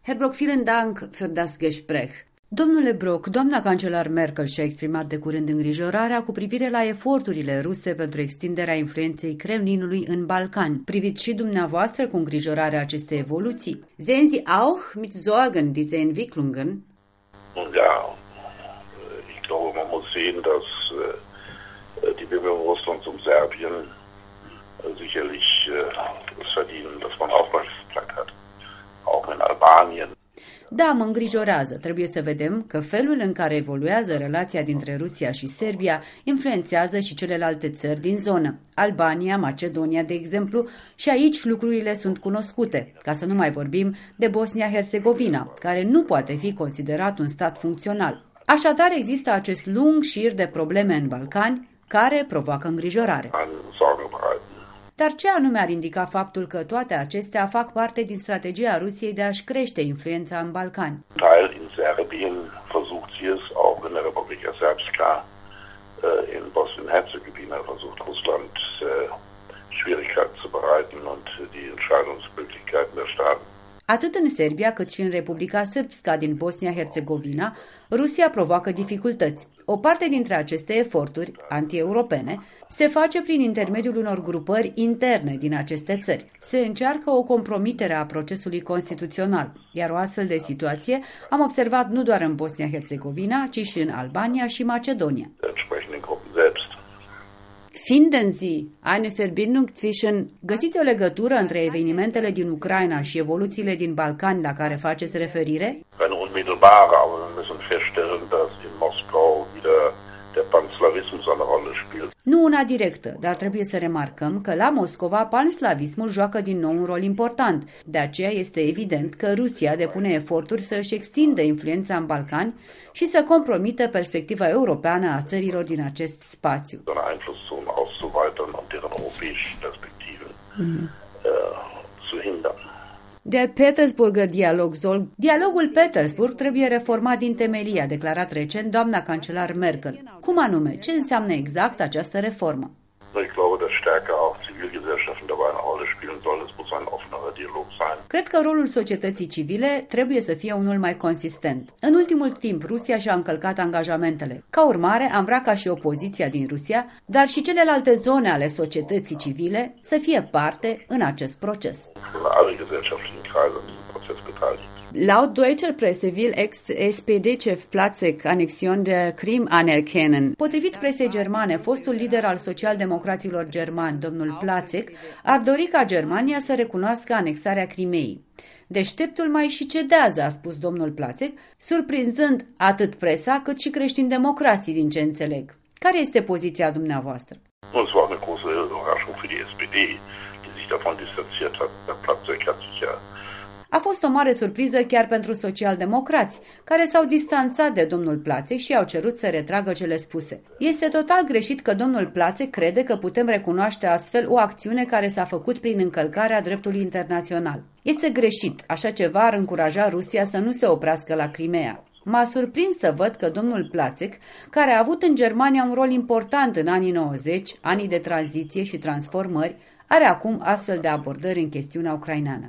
Herr Brok, vielen Dank für das Gespräch. Domnule Brok, doamna cancelar Merkel și-a exprimat de curând îngrijorarea cu privire la eforturile ruse pentru extinderea influenței Kremlinului în Balcani. Priviți și dumneavoastră cu îngrijorare aceste evoluții? Sehen Sie auch mit Sorgen diese Entwicklungen? Ja, ich glaube, man muss sehen, dass die Bemühungen Russlands Serbien sicherlich es verdienen, dass man Aufmerksamkeit hat. Auch in Albanien. Da, mă îngrijorează. Trebuie să vedem că felul în care evoluează relația dintre Rusia și Serbia influențează și celelalte țări din zonă. Albania, Macedonia, de exemplu, și aici lucrurile sunt cunoscute, ca să nu mai vorbim de Bosnia-Herzegovina, care nu poate fi considerat un stat funcțional. Așadar, există acest lung șir de probleme în Balcani care provoacă îngrijorare. Dar ce anume ar indica faptul că toate acestea fac parte din strategia Rusiei de a-și crește influența în Balcani? Teil in Serbien versucht sie es, auch in der Republika Srpska, in Bosnien-Herzegowina versucht Russland Schwierigkeiten zu bereiten und die Entscheidungsmöglichkeiten der Staaten. Atât în Serbia cât și în Republica Srpska din Bosnia-Herzegovina, Rusia provoacă dificultăți. O parte dintre aceste eforturi anti-europene se face prin intermediul unor grupări interne din aceste țări. Se încearcă o compromitere a procesului constituțional, iar o astfel de situație am observat nu doar în Bosnia-Herzegovina, ci și în Albania și Macedonia. Finden Sie eine Verbindung zwischen... Găsiți o legătură între evenimentele din Ucraina și evoluțiile din Balcani la care faceți referire? Eine unmittelbare, aber wir müssen feststellen, dass in Moskau wieder der Panslavismus eine Rolle spielt. Nu una directă, dar trebuie să remarcăm că la Moscova panslavismul joacă din nou un rol important. De aceea este evident că Rusia depune eforturi să își extindă influența în Balcani și să compromită perspectiva europeană a țărilor din acest spațiu. Der Petersburger Dialog soll... Dialogul Petersburg trebuie reformat din temelie, a declarat recent doamna cancelar Merkel. Cum anume? Ce înseamnă exact această reformă? Ich glaube, dass stärker auch Zivilgesellschaften dabei eine Rolle spielen sollen. Es muss ein offenerer Dialog sein. Cred că rolul societății civile trebuie să fie unul mai consistent. În ultimul timp, Rusia și-a încălcat angajamentele. Ca urmare, am vrea ca și opoziția din Rusia, dar și celelalte zone ale societății civile să fie parte în acest proces. Alle gesellschaftlichen Kreise an diesem Prozess beteiligt. Laut deutscher Presse will Ex-SPD-Chef Platzek Annexion der Krim anerkennen. Potrivit presei germane, fostul lider al socialdemocraților germani, domnul Platzek, ar dori ca Germania să recunoască anexarea Crimeei. Deșteptul mai și cedează, a spus domnul Platzek, surprinzând atât presa cât și creștini-democrații, din ce înțeleg. Care este poziția dumneavoastră? Es war eine große Überraschung für die SPD, die sich davon distanziert hat. Der Platzek hat sich ja... A fost o mare surpriză chiar pentru socialdemocrați, care s-au distanțat de domnul Platzek și au cerut să retragă cele spuse. Este total greșit că domnul Platzek crede că putem recunoaște astfel o acțiune care s-a făcut prin încălcarea dreptului internațional. Este greșit, așa ceva ar încuraja Rusia să nu se oprească la Crimea. M-a surprins să văd că domnul Platzek, care a avut în Germania un rol important în anii 90, anii de tranziție și transformări, are acum astfel de abordări în chestiunea ucraineană.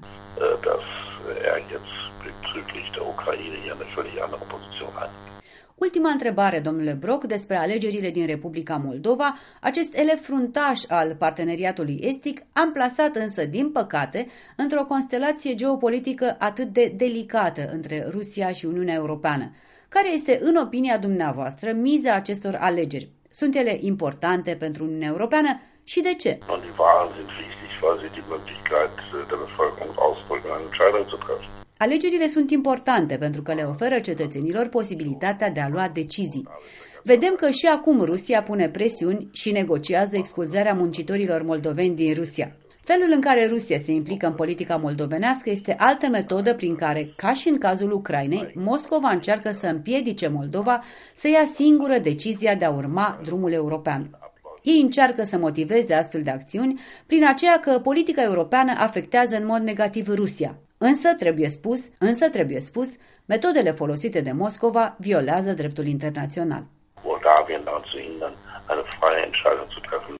Ultima întrebare, domnule Brok, despre alegerile din Republica Moldova, acest elef fruntaș al parteneriatului estic, amplasat însă, din păcate, într-o constelație geopolitică atât de delicată între Rusia și Uniunea Europeană. Care este, în opinia dumneavoastră, miza acestor alegeri? Sunt ele importante pentru Uniunea Europeană și de ce? Alegerile sunt importante pentru că le oferă cetățenilor posibilitatea de a lua decizii. Vedem că și acum Rusia pune presiuni și negociază expulzarea muncitorilor moldoveni din Rusia. Felul în care Rusia se implică în politica moldovenească este altă metodă prin care, ca și în cazul Ucrainei, Moscova încearcă să împiedice Moldova să ia singură decizia de a urma drumul european. Ei încearcă să motiveze astfel de acțiuni prin aceea că politica europeană afectează în mod negativ Rusia. Însă, trebuie spus, metodele folosite de Moscova violează dreptul internațional.